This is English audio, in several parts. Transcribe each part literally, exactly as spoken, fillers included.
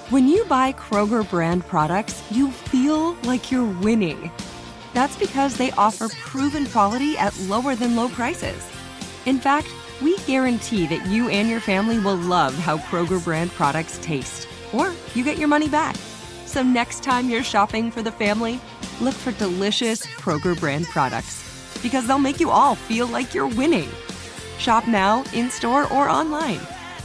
When you buy Kroger brand products, you feel like you're winning. That's because they offer proven quality at lower than low prices. In fact, we guarantee that you and your family will love how Kroger brand products taste, or you get your money back. So next time you're shopping for the family, look for delicious Kroger brand products, because they'll make you all feel like you're winning. Shop now, in-store, or online.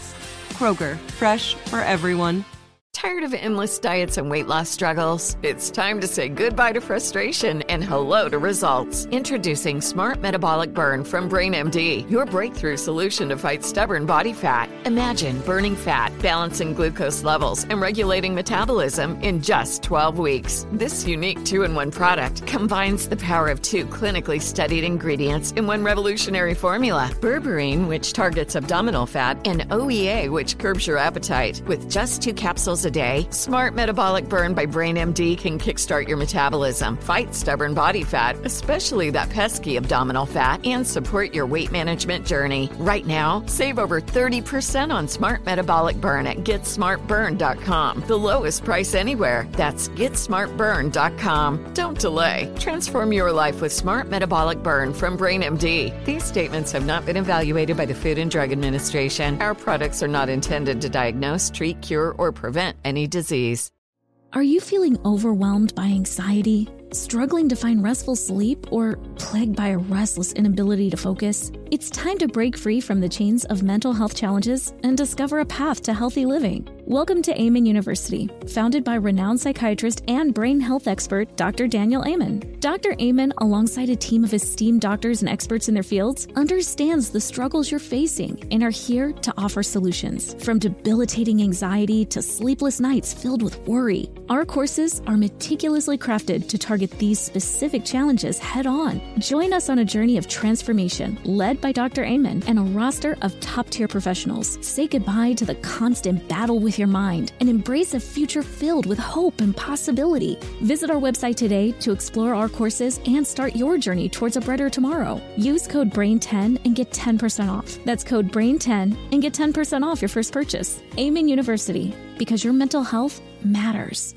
Kroger, fresh for everyone. Tired of endless diets and weight loss struggles? It's time to say goodbye to frustration and hello to results. Introducing Smart Metabolic Burn from BrainMD, your breakthrough solution to fight stubborn body fat. Imagine burning fat, balancing glucose levels, and regulating metabolism in just twelve weeks. This unique two-in-one product combines the power of two clinically studied ingredients in one revolutionary formula. Berberine, which targets abdominal fat, and O E A, which curbs your appetite. With just two capsules a day, Smart Metabolic Burn by BrainMD can kickstart your metabolism, fight stubborn body fat, especially that pesky abdominal fat, and support your weight management journey. Right now, save over thirty percent on Smart Metabolic Burn at get smart burn dot com. The lowest price anywhere. That's get smart burn dot com. Don't delay. Transform your life with Smart Metabolic Burn from BrainMD. These statements have not been evaluated by the Food and Drug Administration. Our products are not intended to diagnose, treat, cure, or prevent any disease. Are you feeling overwhelmed by anxiety, struggling to find restful sleep, or plagued by a restless inability to focus? It's time to break free from the chains of mental health challenges and discover a path to healthy living. Welcome to Amen University, founded by renowned psychiatrist and brain health expert Doctor Daniel Amen. Doctor Amen, alongside a team of esteemed doctors and experts in their fields, understands the struggles you're facing and are here to offer solutions. From debilitating anxiety to sleepless nights filled with worry, our courses are meticulously crafted to target these specific challenges head-on. Join us on a journey of transformation led by Doctor Amen and a roster of top-tier professionals. Say goodbye to the constant battle with your mind and embrace a future filled with hope and possibility. Visit our website today to explore our courses and start your journey towards a brighter tomorrow. Use code brain ten and get ten percent off. That's code brain ten and get ten percent off your first purchase. Amen University, because your mental health matters.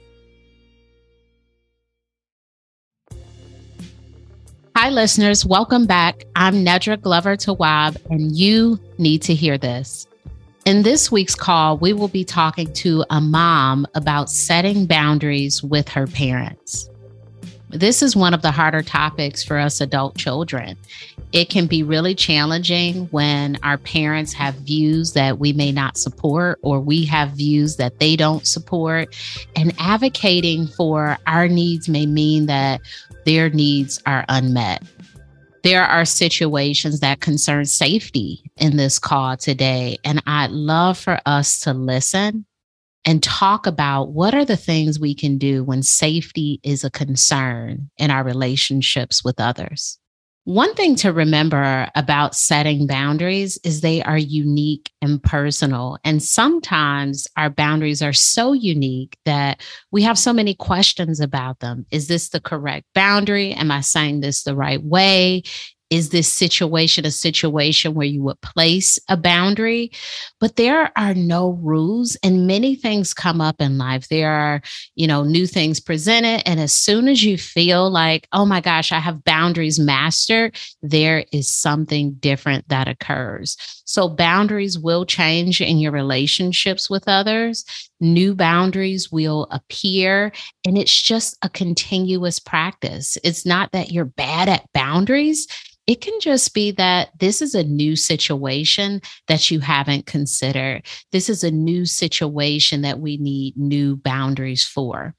Hi, listeners. Welcome back. I'm Nedra Glover Tawwab, and you need to hear this. In this week's call, we will be talking to a mom about setting boundaries with her parents. This is one of the harder topics for us adult children. It can be really challenging when our parents have views that we may not support, or we have views that they don't support. And advocating for our needs may mean that their needs are unmet. There are situations that concern safety in this call today, and I'd love for us to listen and talk about what are the things we can do when safety is a concern in our relationships with others. One thing to remember about setting boundaries is they are unique and personal. And sometimes our boundaries are so unique that we have so many questions about them. Is this the correct boundary? Am I saying this the right way? Is this situation a situation where you would place a boundary? But there are no rules, and many things come up in life. There are, you know, new things presented. And as soon as you feel like, oh my gosh, I have boundaries mastered, there is something different that occurs. So boundaries will change in your relationships with others. New boundaries will appear, and it's just a continuous practice. It's not that you're bad at boundaries. It can just be that this is a new situation that you haven't considered. This is a new situation that we need new boundaries for.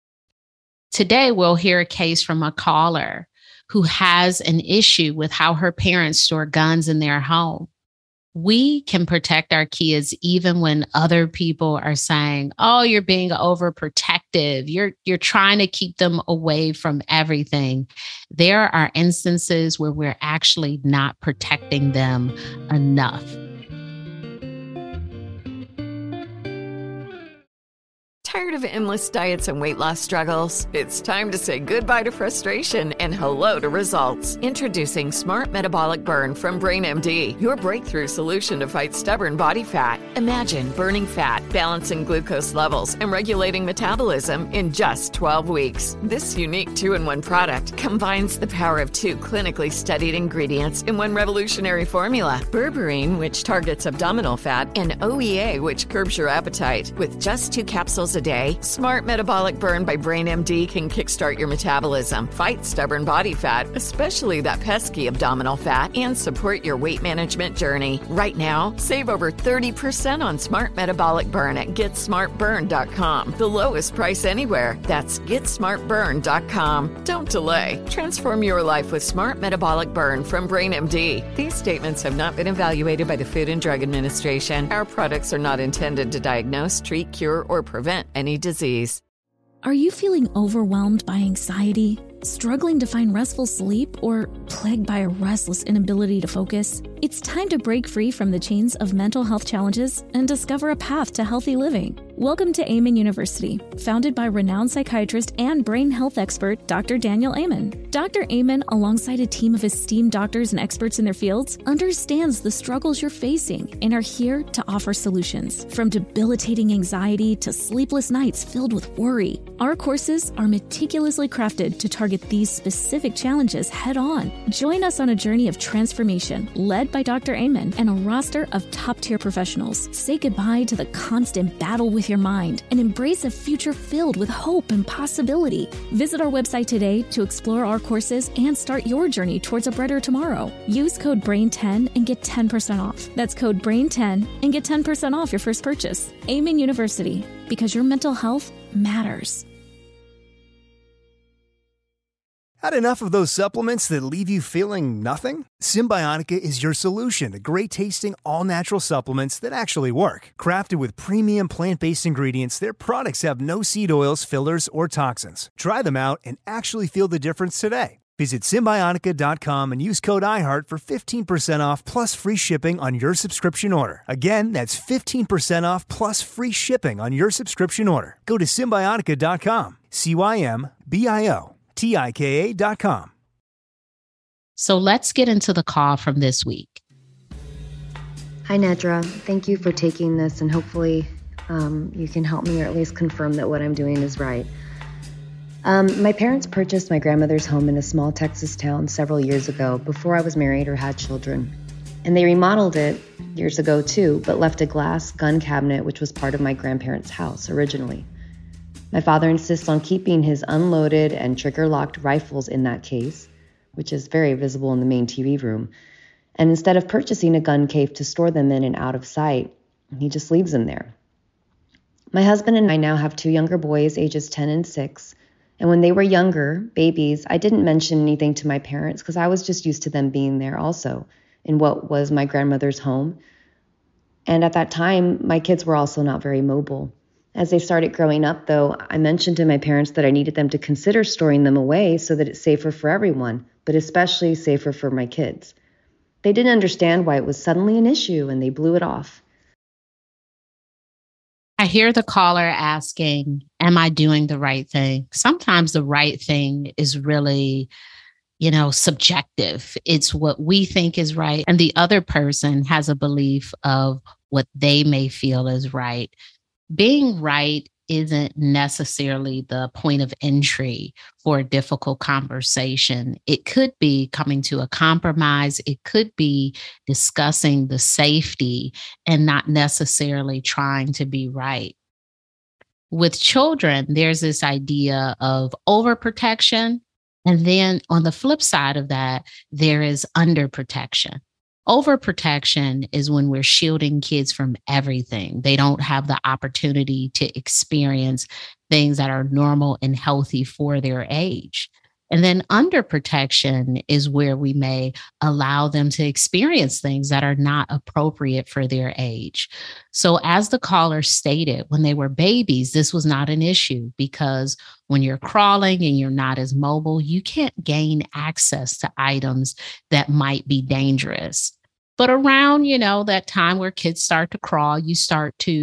Today, we'll hear a case from a caller who has an issue with how her parents store guns in their home. We can protect our kids even when other people are saying, oh, you're being overprotective. You're, you're trying to keep them away from everything. There are instances where we're actually not protecting them enough. Tired of endless diets and weight loss struggles? It's time to say goodbye to frustration and hello to results. Introducing Smart Metabolic Burn from BrainMD, your breakthrough solution to fight stubborn body fat. Imagine burning fat, balancing glucose levels, and regulating metabolism in just twelve weeks. This unique two-in-one product combines the power of two clinically studied ingredients in one revolutionary formula. Berberine, which targets abdominal fat, and O E A, which curbs your appetite. With just two capsules a day, Smart Metabolic Burn by BrainMD can kickstart your metabolism, fight stubborn body fat, especially that pesky abdominal fat, and support your weight management journey. Right now, save over thirty percent on Smart Metabolic Burn at get smart burn dot com. The lowest price anywhere. That's get smart burn dot com. Don't delay. Transform your life with Smart Metabolic Burn from BrainMD. These statements have not been evaluated by the Food and Drug Administration. Our products are not intended to diagnose, treat, cure, or prevent any disease. Are you feeling overwhelmed by anxiety, struggling to find restful sleep, or plagued by a restless inability to focus? It's time to break free from the chains of mental health challenges and discover a path to healthy living. Welcome to Amen University, founded by renowned psychiatrist and brain health expert Doctor Daniel Amen. Doctor Amen, alongside a team of esteemed doctors and experts in their fields, understands the struggles you're facing and are here to offer solutions. From debilitating anxiety to sleepless nights filled with worry, our courses are meticulously crafted to target these specific challenges head on. Join us on a journey of transformation led by Doctor Amen and a roster of top-tier professionals. Say goodbye to the constant battle with your mind and embrace a future filled with hope and possibility. Visit our website today to explore our courses and start your journey towards a brighter tomorrow. Use code brain ten and get ten percent off. That's code brain ten and get ten percent off your first purchase. Amen University, because your mental health matters. Had enough of those supplements that leave you feeling nothing? Symbiotica is your solution to great-tasting, all-natural supplements that actually work. Crafted with premium plant-based ingredients, their products have no seed oils, fillers, or toxins. Try them out and actually feel the difference today. Visit Symbiotica dot com and use code iHeart for fifteen percent off plus free shipping on your subscription order. Again, that's fifteen percent off plus free shipping on your subscription order. Go to Symbiotica dot com, C Y M B I O T I K A dot com. So let's get into the call from this week. Hi, Nedra. Thank you for taking this, and hopefully um, you can help me or at least confirm that what I'm doing is right. Um, my parents purchased my grandmother's home in a small Texas town several years ago before I was married or had children. And they remodeled it years ago too, but left a glass gun cabinet which was part of my grandparents' house originally. My father insists on keeping his unloaded and trigger-locked rifles in that case, which is very visible in the main T V room. And instead of purchasing a gun cave to store them in and out of sight, he just leaves them there. My husband and I now have two younger boys, ages ten and six. And when they were younger, babies, I didn't mention anything to my parents because I was just used to them being there also in what was my grandmother's home. And at that time, my kids were also not very mobile. As they started growing up, though, I mentioned to my parents that I needed them to consider storing them away so that it's safer for everyone, but especially safer for my kids. They didn't understand why it was suddenly an issue, and they blew it off. I hear the caller asking, am I doing the right thing? Sometimes the right thing is really, you know, subjective. It's what we think is right. And the other person has a belief of what they may feel is right. Being right isn't necessarily the point of entry for a difficult conversation. It could be coming to a compromise. It could be discussing the safety and not necessarily trying to be right. With children, there's this idea of overprotection. And then on the flip side of that, there is underprotection. Overprotection is when we're shielding kids from everything. They don't have the opportunity to experience things that are normal and healthy for their age. And then underprotection is where we may allow them to experience things that are not appropriate for their age. So as the caller stated, when they were babies, this was not an issue because when you're crawling and you're not as mobile, you can't gain access to items that might be dangerous. But around, you know, that time where kids start to crawl, you start to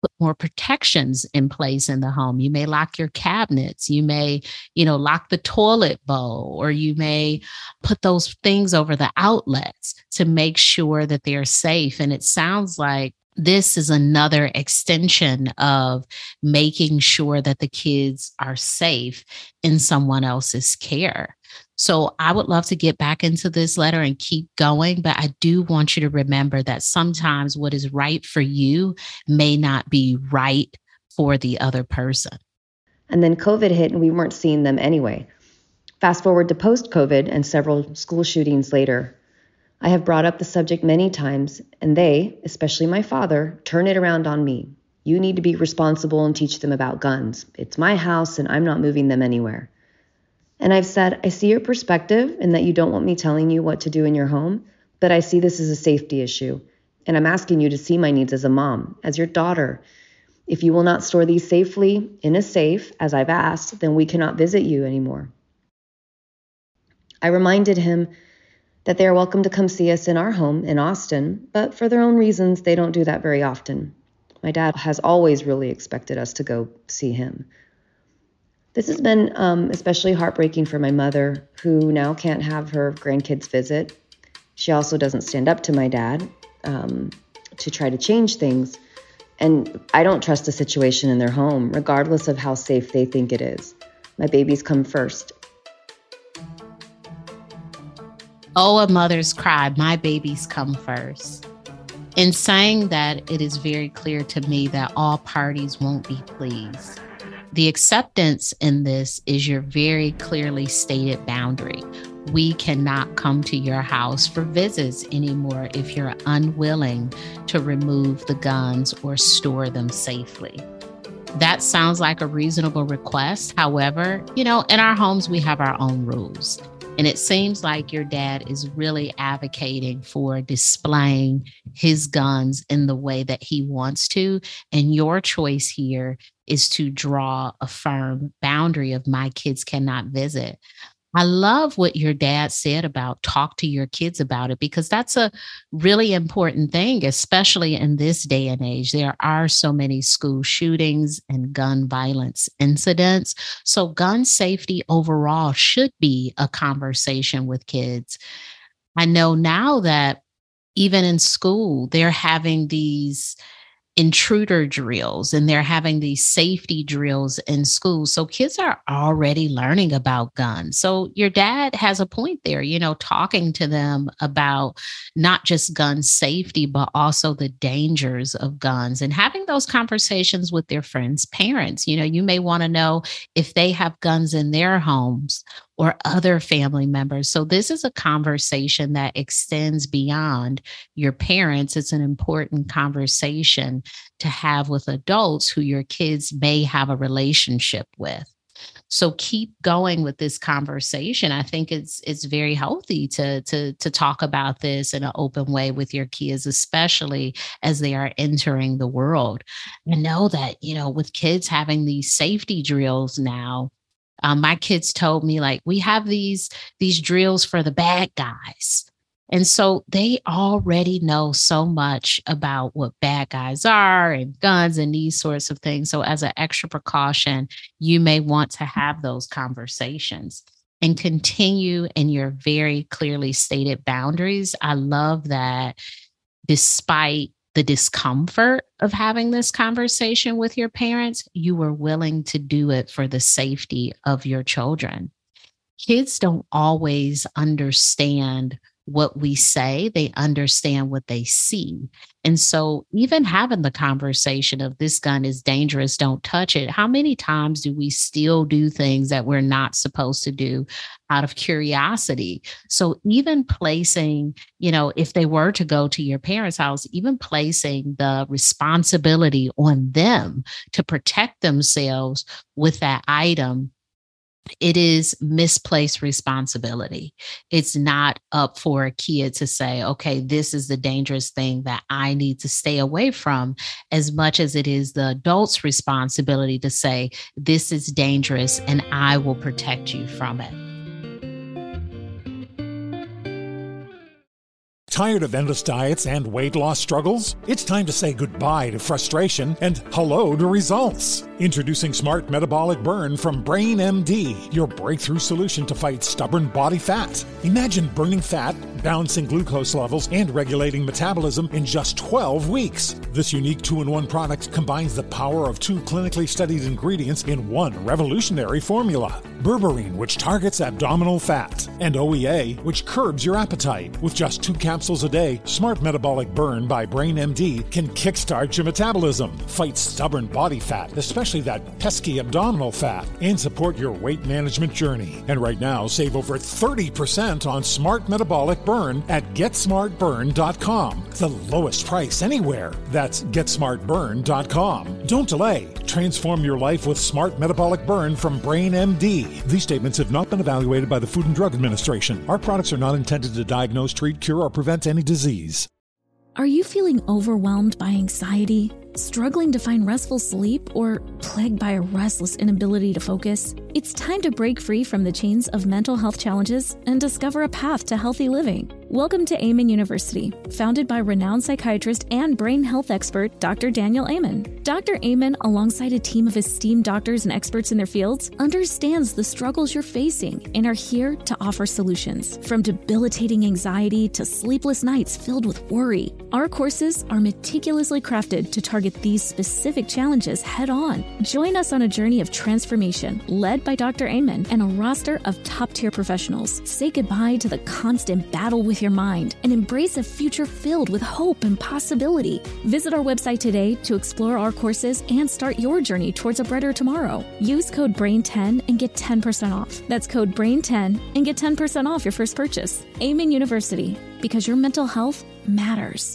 put more protections in place in the home. You may lock your cabinets. You may, you know, lock the toilet bowl, or you may put those things over the outlets to make sure that they're safe. And it sounds like this is another extension of making sure that the kids are safe in someone else's care. So I would love to get back into this letter and keep going, but I do want you to remember that sometimes what is right for you may not be right for the other person. And then COVID hit and we weren't seeing them anyway. Fast forward to post-COVID and several school shootings later. I have brought up the subject many times, and they, especially my father, turn it around on me. You need to be responsible and teach them about guns. It's my house and I'm not moving them anywhere. And I've said, I see your perspective and that you don't want me telling you what to do in your home, but I see this as a safety issue. And I'm asking you to see my needs as a mom, as your daughter. If you will not store these safely in a safe, as I've asked, then we cannot visit you anymore. I reminded him that they are welcome to come see us in our home in Austin, but for their own reasons, they don't do that very often. My dad has always really expected us to go see him. This has been um, especially heartbreaking for my mother, who now can't have her grandkids visit. She also doesn't stand up to my dad um, to try to change things. And I don't trust the situation in their home, regardless of how safe they think it is. My babies come first. Oh, a mother's cry, my babies come first. In saying that, it is very clear to me that all parties won't be pleased. The acceptance in this is your very clearly stated boundary. We cannot come to your house for visits anymore if you're unwilling to remove the guns or store them safely. That sounds like a reasonable request. However, you know, in our homes, we have our own rules. And it seems like your dad is really advocating for displaying his guns in the way that he wants to. And your choice here is to draw a firm boundary of my kids cannot visit. I love what your dad said about talk to your kids about it, because that's a really important thing, especially in this day and age. There are so many school shootings and gun violence incidents. So gun safety overall should be a conversation with kids. I know now that even in school, they're having these intruder drills and they're having these safety drills in school. So kids are already learning about guns. So your dad has a point there, you know, talking to them about not just gun safety, but also the dangers of guns and having those conversations with their friends' parents. You know, you may want to know if they have guns in their homes or other family members. So this is a conversation that extends beyond your parents. It's an important conversation to have with adults who your kids may have a relationship with. So keep going with this conversation. I think it's it's very healthy to, to, to talk about this in an open way with your kids, especially as they are entering the world. And know that, you know, with kids having these safety drills now, Um, my kids told me, like, we have these, these drills for the bad guys. And so they already know so much about what bad guys are and guns and these sorts of things. So as an extra precaution, you may want to have those conversations and continue in your very clearly stated boundaries. I love that despite the discomfort of having this conversation with your parents, you were willing to do it for the safety of your children. Kids don't always understand what we say. They understand what they see. And so even having the conversation of this gun is dangerous, don't touch it. How many times do we still do things that we're not supposed to do out of curiosity? So even placing, you know, if they were to go to your parents' house, even placing the responsibility on them to protect themselves with that item, it is misplaced responsibility. It's not up for a kid to say, okay, this is the dangerous thing that I need to stay away from, as much as it is the adult's responsibility to say, this is dangerous and I will protect you from it. Tired of endless diets and weight loss struggles? It's time to say goodbye to frustration and hello to results. Introducing Smart Metabolic Burn from Brain M D, your breakthrough solution to fight stubborn body fat. Imagine burning fat, balancing glucose levels, and regulating metabolism in just twelve weeks. This unique two-in-one product combines the power of two clinically studied ingredients in one revolutionary formula. Berberine, which targets abdominal fat, and O E A, which curbs your appetite. With just two capsules a day, Smart Metabolic Burn by Brain M D can kickstart your metabolism, fight stubborn body fat, especially that pesky abdominal fat, and support your weight management journey. And right now, save over thirty percent on Smart Metabolic Burn at get smart burn dot com. The lowest price anywhere. That's get smart burn dot com. Don't delay. Transform your life with Smart Metabolic Burn from Brain M D. These statements have not been evaluated by the Food and Drug Administration. Our products are not intended to diagnose, treat, cure, or prevent any disease. Are you feeling overwhelmed by anxiety, struggling to find restful sleep, or plagued by a restless inability to focus? It's time to break free from the chains of mental health challenges and discover a path to healthy living. Welcome to Amen University, founded by renowned psychiatrist and brain health expert Doctor Daniel Amen. Doctor Amen, alongside a team of esteemed doctors and experts in their fields, understands the struggles you're facing and are here to offer solutions. From debilitating anxiety to sleepless nights filled with worry, our courses are meticulously crafted to target these specific challenges head-on. Join us on a journey of transformation led by Doctor Amen and a roster of top-tier professionals. Say goodbye to the constant battle with your mind and embrace a future filled with hope and possibility. Visit our website today to explore our courses and start your journey towards a brighter tomorrow. Use code brain ten and get ten percent off. That's code brain ten and get ten percent off your first purchase. Amen University, because your mental health matters.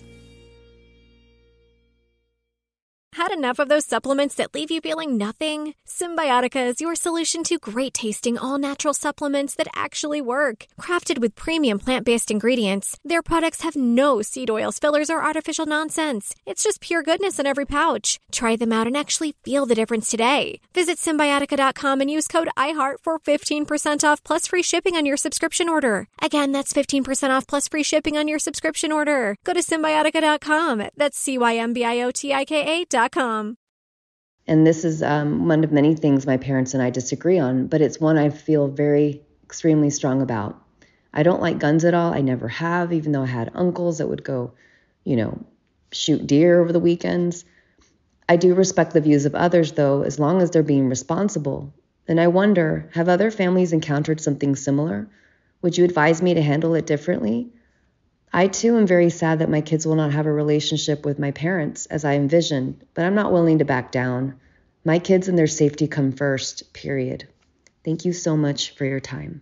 Had enough of those supplements that leave you feeling nothing? Symbiotica is your solution to great-tasting, all-natural supplements that actually work. Crafted with premium plant-based ingredients, their products have no seed oils, fillers, or artificial nonsense. It's just pure goodness in every pouch. Try them out and actually feel the difference today. Visit Symbiotica dot com and use code iHeart for fifteen percent off plus free shipping on your subscription order. Again, that's fifteen percent off plus free shipping on your subscription order. Go to Symbiotica dot com. That's C Y M B I O T I K A dot com. And this is um, one of many things my parents and I disagree on, but it's one I feel very extremely strong about. I don't like guns at all. I never have, even though I had uncles that would go, you know, shoot deer over the weekends. I do respect the views of others, though, as long as they're being responsible. And I wonder, have other families encountered something similar? Would you advise me to handle it differently? I, too, am very sad that my kids will not have a relationship with my parents as I envisioned, but I'm not willing to back down. My kids and their safety come first, period. Thank you so much for your time.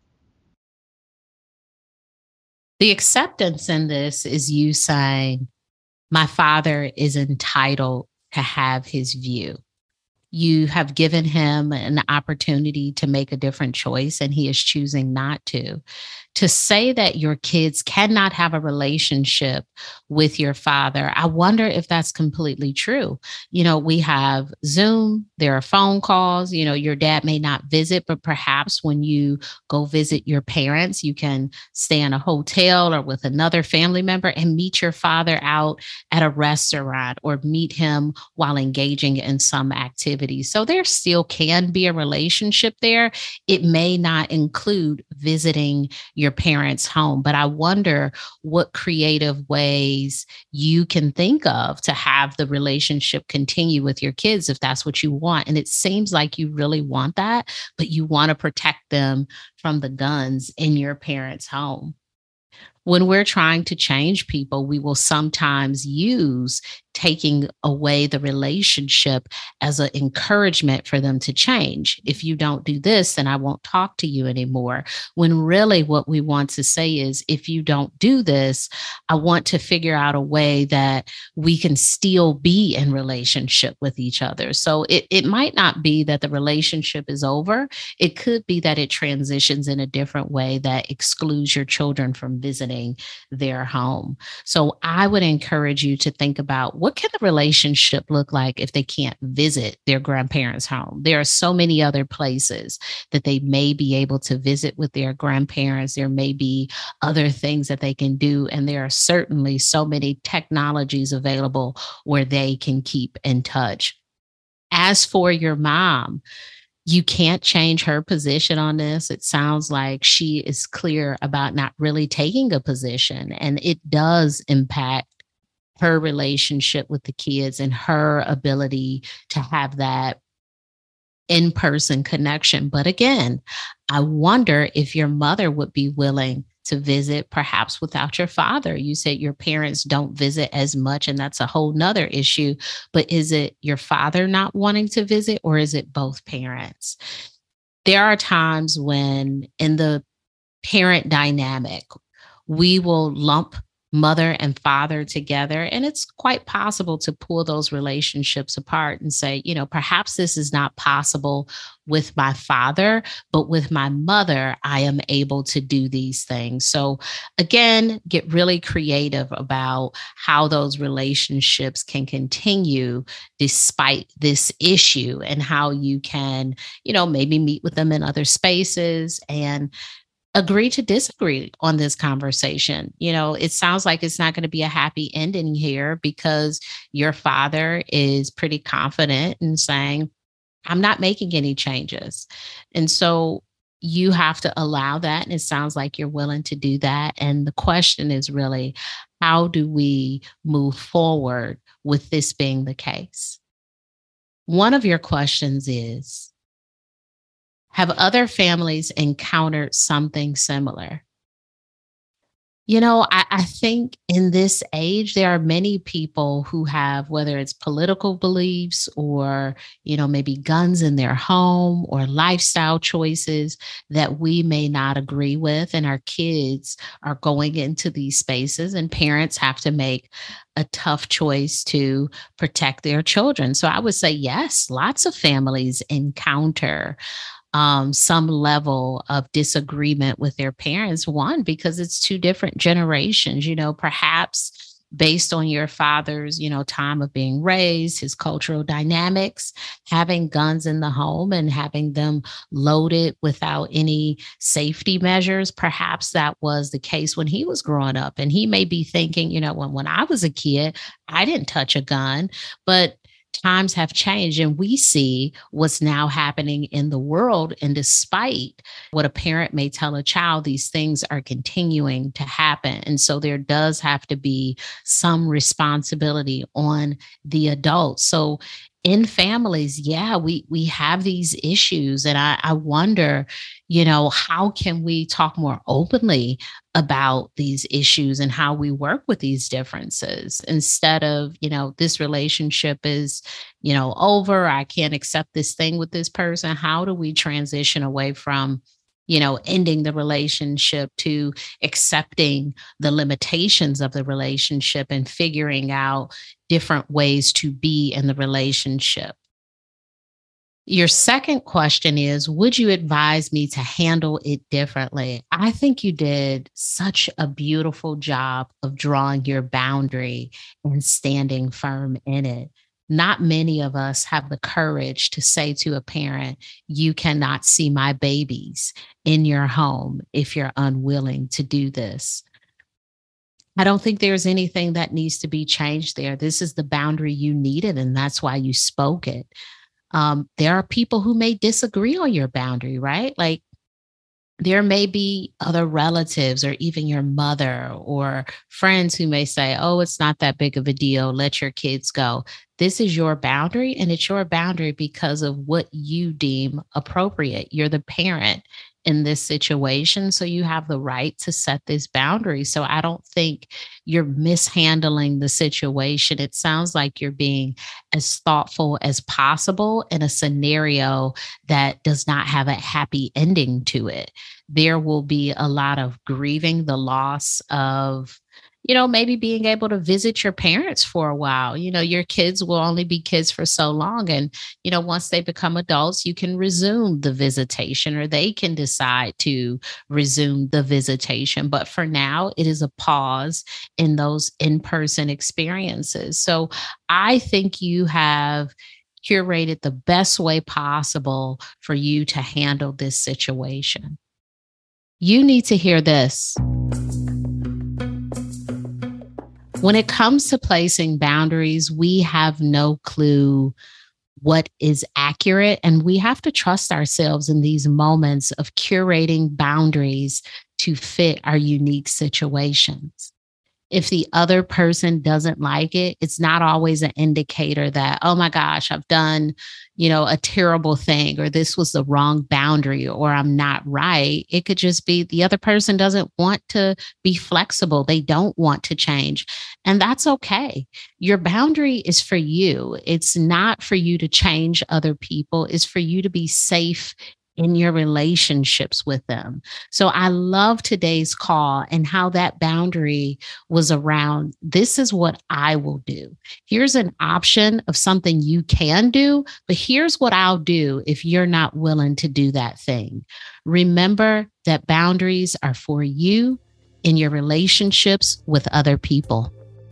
The acceptance in this is you saying, my father is entitled to have his view. You have given him an opportunity to make a different choice, and he is choosing not to. To say that your kids cannot have a relationship with your father, I wonder if that's completely true. You know, we have Zoom, there are phone calls, you know, your dad may not visit, but perhaps when you go visit your parents, you can stay in a hotel or with another family member and meet your father out at a restaurant or meet him while engaging in some activity. So there still can be a relationship there. It may not include visiting your parents' home, but I wonder what creative ways you can think of to have the relationship continue with your kids if that's what you want. And it seems like you really want that, but you want to protect them from the guns in your parents' home. When we're trying to change people, we will sometimes use taking away the relationship as an encouragement for them to change. If you don't do this, then I won't talk to you anymore. When really what we want to say is, if you don't do this, I want to figure out a way that we can still be in relationship with each other. So it, it might not be that the relationship is over. It could be that it transitions in a different way that excludes your children from visiting visiting their home. So I would encourage you to think about, what can the relationship look like if they can't visit their grandparents' home? There are so many other places that they may be able to visit with their grandparents. There may be other things that they can do. And there are certainly so many technologies available where they can keep in touch. As for your mom, you can't change her position on this. It sounds like she is clear about not really taking a position, and it does impact her relationship with the kids and her ability to have that in-person connection. But again, I wonder if your mother would be willing to visit, perhaps without your father. You said your parents don't visit as much, and that's a whole nother issue. But is it your father not wanting to visit, or is it both parents? There are times when in the parent dynamic, we will lump mother and father together, and it's quite possible to pull those relationships apart and say, you know, perhaps this is not possible with my father, but with my mother, I am able to do these things. So again, get really creative about how those relationships can continue despite this issue, and how you can, you know, maybe meet with them in other spaces and agree to disagree on this conversation. You know, it sounds like it's not going to be a happy ending here, because your father is pretty confident in saying, I'm not making any changes. And so you have to allow that. And it sounds like you're willing to do that. And the question is really, how do we move forward with this being the case? One of your questions is, have other families encountered something similar? You know, I, I think in this age, there are many people who have, whether it's political beliefs or, you know, maybe guns in their home or lifestyle choices that we may not agree with. And our kids are going into these spaces, and parents have to make a tough choice to protect their children. So I would say, yes, lots of families encounter Um, some level of disagreement with their parents. One, because it's two different generations, you know, perhaps based on your father's, you know, time of being raised, his cultural dynamics, having guns in the home and having them loaded without any safety measures. Perhaps that was the case when he was growing up. And he may be thinking, you know, when, when I was a kid, I didn't touch a gun, but times have changed, and we see what's now happening in the world. And despite what a parent may tell a child, these things are continuing to happen. And so there does have to be some responsibility on the adults. So in families, yeah, we we have these issues. And I, I wonder, you know, how can we talk more openly about these issues and how we work with these differences, instead of, you know, this relationship is, you know, over, I can't accept this thing with this person. How do we transition away from, you know, ending the relationship to accepting the limitations of the relationship and figuring out different ways to be in the relationship? Your second question is, would you advise me to handle it differently? I think you did such a beautiful job of drawing your boundary and standing firm in it. Not many of us have the courage to say to a parent, you cannot see my babies in your home if you're unwilling to do this. I don't think there's anything that needs to be changed there. This is the boundary you needed, and that's why you spoke it. Um, there are people who may disagree on your boundary, right? Like, there may be other relatives or even your mother or friends who may say, oh, it's not that big of a deal. Let your kids go. This is your boundary, and it's your boundary because of what you deem appropriate. You're the parent in this situation, so you have the right to set this boundary. So I don't think you're mishandling the situation. It sounds like you're being as thoughtful as possible in a scenario that does not have a happy ending to it. There will be a lot of grieving the loss of, you know, maybe being able to visit your parents for a while. You know, your kids will only be kids for so long. And, you know, once they become adults, you can resume the visitation, or they can decide to resume the visitation. But for now, it is a pause in those in-person experiences. So I think you have curated the best way possible for you to handle this situation. You need to hear this. When it comes to placing boundaries, we have no clue what is accurate, and we have to trust ourselves in these moments of curating boundaries to fit our unique situations. If the other person doesn't like it, it's not always an indicator that, oh my gosh, I've done, you know, a terrible thing, or this was the wrong boundary, or I'm not right. It could just be the other person doesn't want to be flexible. They don't want to change. And that's okay. Your boundary is for you. It's not for you to change other people. It's for you to be safe in your relationships with them. So I love today's call and how that boundary was around, this is what I will do. Here's an option of something you can do, but here's what I'll do if you're not willing to do that thing. Remember that boundaries are for you in your relationships with other people.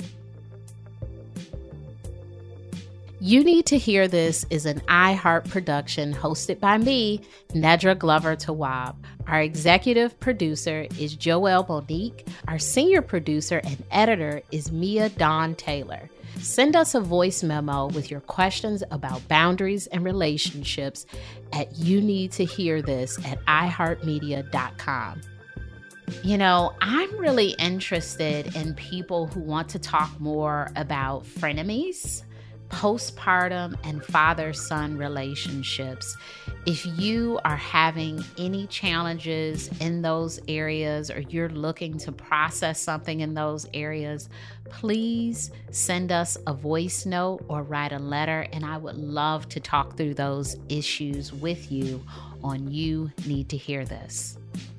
You Need to Hear This is an iHeart production hosted by me, Nedra Glover Tawwab. Our executive producer is Joelle Monique. Our senior producer and editor is Mia Dawn Taylor. Send us a voice memo with your questions about boundaries and relationships at you need to hear this at i heart media dot com. You know, I'm really interested in people who want to talk more about frenemies, postpartum, and father-son relationships. If you are having any challenges in those areas, or you're looking to process something in those areas, please send us a voice note or write a letter, and I would love to talk through those issues with you on You Need to Hear This.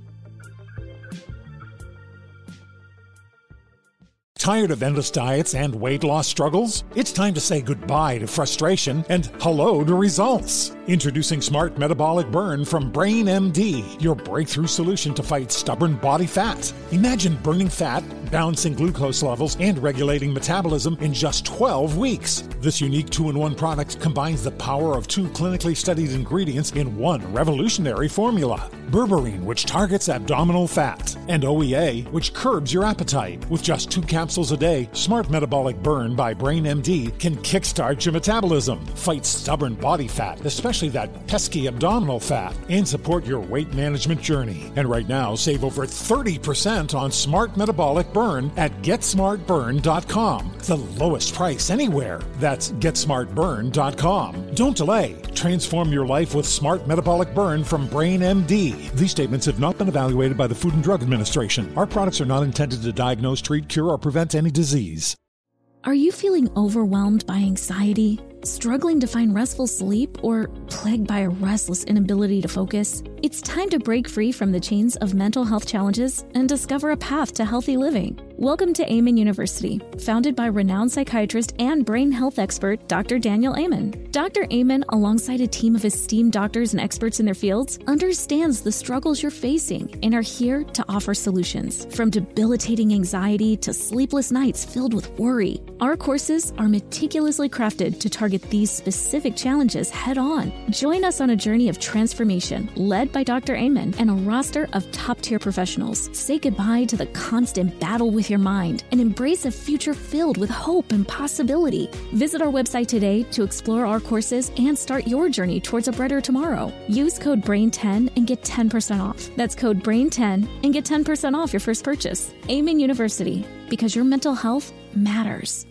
Tired of endless diets and weight loss struggles? It's time to say goodbye to frustration and hello to results. Introducing Smart Metabolic Burn from Brain M D, your breakthrough solution to fight stubborn body fat. Imagine burning fat, balancing glucose levels, and regulating metabolism in just twelve weeks. This unique two-in-one product combines the power of two clinically studied ingredients in one revolutionary formula. Berberine, which targets abdominal fat, and O E A, which curbs your appetite. With just two capsules a day, Smart Metabolic Burn by Brain M D can kickstart your metabolism, fight stubborn body fat, especially that pesky abdominal fat, and support your weight management journey. And right now, save over thirty percent on Smart Metabolic Burn at get smart burn dot com. The lowest price anywhere. That's get smart burn dot com. Don't delay. Transform your life with Smart Metabolic Burn from Brain M D. These statements have not been evaluated by the Food and Drug Administration. Our products are not intended to diagnose, treat, cure, or prevent any disease. Are you feeling overwhelmed by anxiety, struggling to find restful sleep, or plagued by a restless inability to focus? It's time to break free from the chains of mental health challenges and discover a path to healthy living. Welcome to Amen University, founded by renowned psychiatrist and brain health expert Doctor Daniel Amen. Doctor Amen, alongside a team of esteemed doctors and experts in their fields, understands the struggles you're facing and are here to offer solutions. From debilitating anxiety to sleepless nights filled with worry, our courses are meticulously crafted to target these specific challenges head-on. Join us on a journey of transformation led by Doctor Amen and a roster of top-tier professionals. Say goodbye to the constant battle with your mind and embrace a future filled with hope and possibility. Visit our website today to explore our courses and start your journey towards a brighter tomorrow. Use code brain ten and get ten percent off. That's code brain ten and get ten percent off your first purchase. Amen University, because your mental health matters.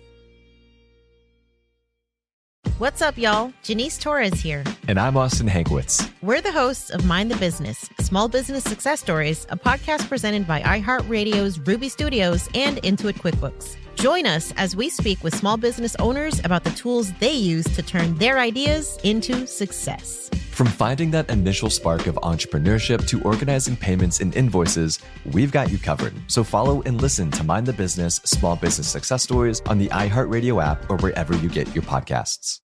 What's up, y'all? Janice Torres here. And I'm Austin Hankwitz. We're the hosts of Mind the Business, Small Business Success Stories, a podcast presented by iHeartRadio's Ruby Studios and Intuit QuickBooks. Join us as we speak with small business owners about the tools they use to turn their ideas into success. From finding that initial spark of entrepreneurship to organizing payments and invoices, we've got you covered. So follow and listen to Mind the Business Small Business Success Stories on the iHeartRadio app or wherever you get your podcasts.